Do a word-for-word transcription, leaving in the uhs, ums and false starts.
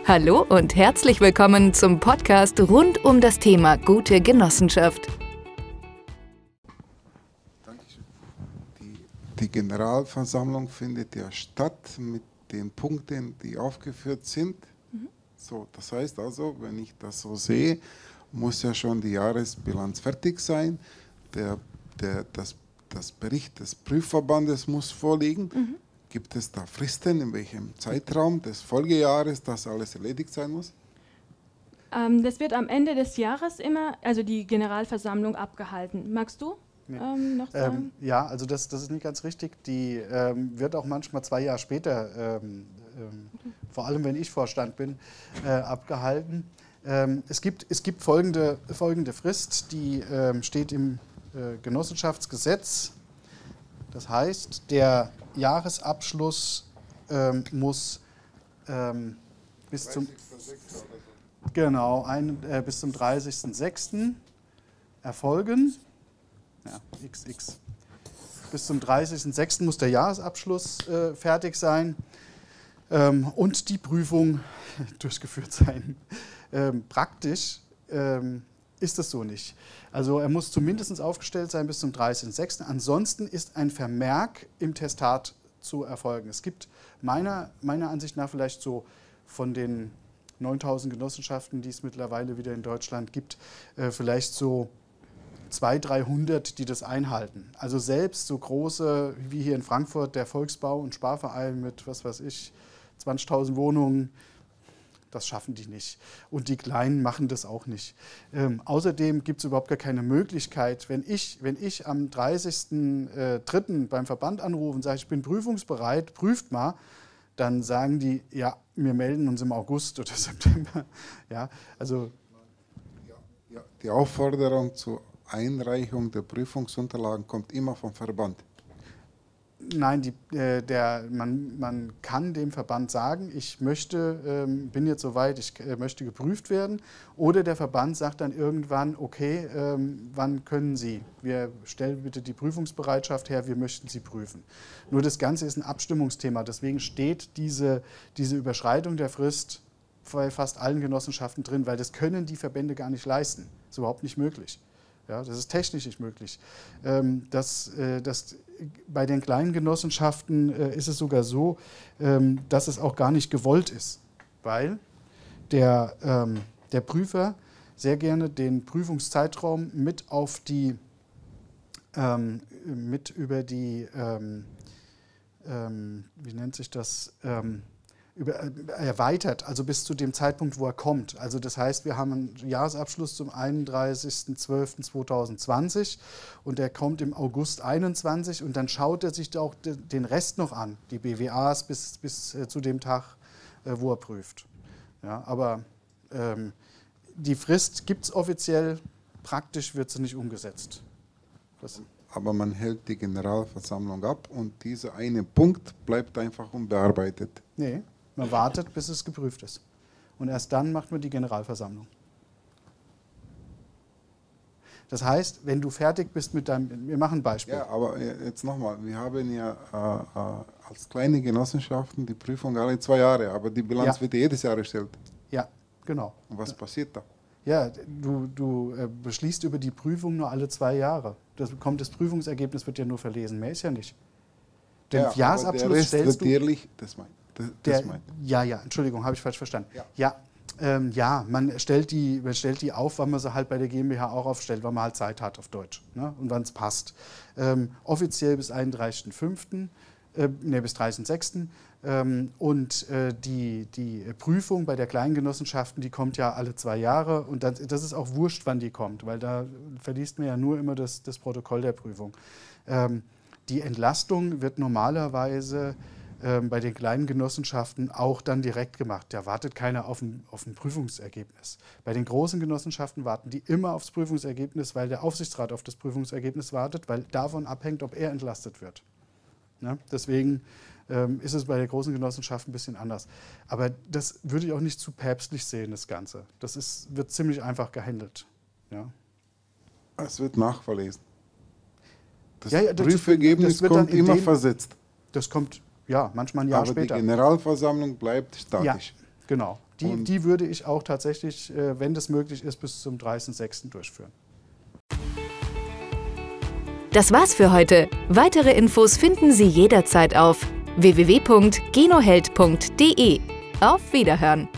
Hallo und herzlich willkommen zum Podcast rund um das Thema gute Genossenschaft. Dankeschön. Die, die Generalversammlung findet ja statt mit den Punkten, die aufgeführt sind. Mhm. So, das heißt also, wenn ich das so sehe, muss ja schon die Jahresbilanz fertig sein. Der, der, das, das Bericht des Prüfverbandes muss vorliegen. Mhm. Gibt es da Fristen, in welchem Zeitraum des Folgejahres das alles erledigt sein muss? Ähm, das wird am Ende des Jahres immer, also die Generalversammlung abgehalten. Magst du nee. ähm, noch sagen? Ähm, ja, also das, das ist nicht ganz richtig. Die ähm, wird auch manchmal zwei Jahre später, ähm, ähm, vor allem wenn ich Vorstand bin, äh, abgehalten. Ähm, es gibt, es gibt folgende, folgende Frist, die ähm, steht im äh, Genossenschaftsgesetz. Das heißt, der Jahresabschluss ähm, muss ähm, bis zum, genau, ein, äh, bis zum dreißigsten sechsten erfolgen. Ja, X X. Bis zum dreißigsten sechsten muss der Jahresabschluss äh, fertig sein ähm, und die Prüfung durchgeführt sein. Ähm, praktisch ähm, ist das so nicht. Also er muss zumindest aufgestellt sein bis zum dreißigsten sechsten Ansonsten ist ein Vermerk im Testat zu erfolgen. Es gibt meiner, meiner Ansicht nach vielleicht so von den neuntausend Genossenschaften, die es mittlerweile wieder in Deutschland gibt, äh, vielleicht so zweihundert, dreihundert, die das einhalten. Also selbst so große wie hier in Frankfurt der Volksbau- und Sparverein mit, was weiß ich, zwanzigtausend Wohnungen, das schaffen die nicht. Und die Kleinen machen das auch nicht. Ähm, außerdem gibt es überhaupt gar keine Möglichkeit, wenn ich, wenn ich am dreißigsten dritten beim Verband anrufe und sage, ich bin prüfungsbereit, prüft mal, dann sagen die, ja, wir melden uns im August oder September. Ja, also ja, ja. Die Aufforderung zur Einreichung der Prüfungsunterlagen kommt immer vom Verband. Nein, die, äh, der, man, man kann dem Verband sagen, ich möchte, ähm, bin jetzt soweit, ich äh, möchte geprüft werden. Oder der Verband sagt dann irgendwann, okay, ähm, wann können Sie? Wir stellen bitte die Prüfungsbereitschaft her, wir möchten Sie prüfen. Nur das Ganze ist ein Abstimmungsthema. Deswegen steht diese, diese Überschreitung der Frist bei fast allen Genossenschaften drin, weil das können die Verbände gar nicht leisten. Das ist überhaupt nicht möglich. Ja, das ist technisch nicht möglich. Ähm, das, äh, das, bei den kleinen Genossenschaften äh, ist es sogar so, ähm, dass es auch gar nicht gewollt ist, weil der, ähm, der Prüfer sehr gerne den Prüfungszeitraum mit auf die, ähm, mit über die, ähm, ähm, wie nennt sich das, ähm, Über, erweitert, also bis zu dem Zeitpunkt, wo er kommt. Also das heißt, wir haben einen Jahresabschluss zum einunddreißigsten zwölften zweitausendzwanzig und der kommt im August einundzwanzig und dann schaut er sich auch den Rest noch an, die B W As bis, bis zu dem Tag, wo er prüft. Ja, aber ähm, die Frist gibt es offiziell, praktisch wird sie nicht umgesetzt. Das Aber man hält die Generalversammlung ab und dieser eine Punkt bleibt einfach unbearbeitet. Nee. Man wartet, bis es geprüft ist. Und erst dann macht man die Generalversammlung. Das heißt, wenn du fertig bist mit deinem, wir machen ein Beispiel. Ja, aber jetzt nochmal, wir haben ja äh, äh, als kleine Genossenschaften die Prüfung alle zwei Jahre, aber die Bilanz ja. wird jedes Jahr erstellt. Ja, genau. Und was passiert da? Ja, du, du äh, beschließt über die Prüfung nur alle zwei Jahre. Das kommt das Prüfungsergebnis, wird ja nur verlesen, mehr ist ja nicht. Den ja, Jahresabschluss der Rest stellst wird jährlich, das mein, das, der, das mein. Ja, ja, Entschuldigung, habe ich falsch verstanden. Ja, ja, ähm, ja man, stellt die, man stellt die auf, wann man sie halt bei der GmbH auch aufstellt, wann man halt Zeit hat auf Deutsch, ne, und wann es passt. Ähm, offiziell bis einunddreißigsten fünften, äh, ne, bis dreißigsten sechsten Ähm, und äh, die, die Prüfung bei der Kleingenossenschaften, die kommt ja alle zwei Jahre und das, das ist auch wurscht, wann die kommt, weil da verliest man ja nur immer das, das Protokoll der Prüfung. Ähm, die Entlastung wird normalerweise ähm, bei den kleinen Genossenschaften auch dann direkt gemacht. Da wartet keiner auf ein, auf ein Prüfungsergebnis. Bei den großen Genossenschaften warten die immer aufs Prüfungsergebnis, weil der Aufsichtsrat auf das Prüfungsergebnis wartet, weil davon abhängt, ob er entlastet wird. Ne? Deswegen ähm, ist es bei der großen Genossenschaft ein bisschen anders. Aber das würde ich auch nicht zu päpstlich sehen, das Ganze. Das ist, wird ziemlich einfach gehandelt. Ja. Es wird nachverlesen. Das ja, ja, das, Prüfergebnis das wird kommt immer dem, versetzt. Das kommt, ja, manchmal ein Jahr Aber später. Aber die Generalversammlung bleibt statisch. Ja, Genau. Die, die würde ich auch tatsächlich, äh, wenn das möglich ist, bis zum dreißigsten sechsten durchführen. Das war's für heute. Weitere Infos finden Sie jederzeit auf w w w punkt genoheld punkt d e. Auf Wiederhören!